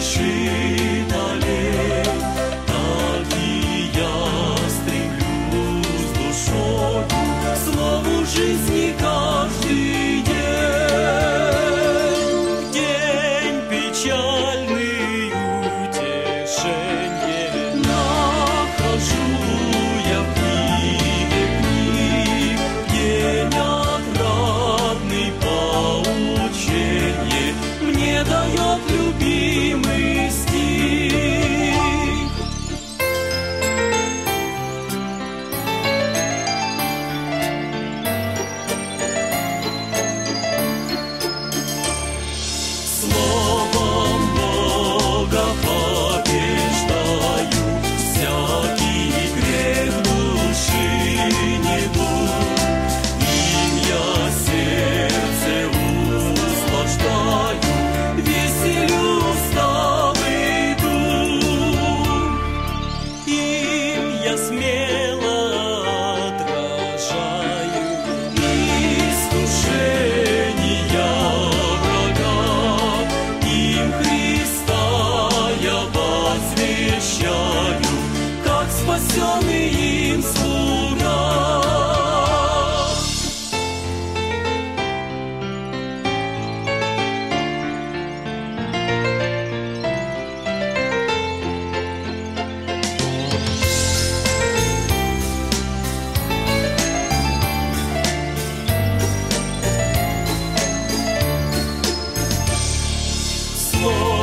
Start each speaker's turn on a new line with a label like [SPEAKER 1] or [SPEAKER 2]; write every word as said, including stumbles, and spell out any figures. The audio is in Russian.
[SPEAKER 1] спешит аллей, так и я стремлюсь душою к слову жизни каждый день. В день печальный утешенье нахожу я в книге книг, день отрадный поученье мне дает любимый стих. Словом Бога побеждаю всякий грех души недуг, им я сердце услаждаю, веселю усталый дух. Им я смело отражаю искушения врага, им Христа я возвещаю, как спасенный им слуга. Слово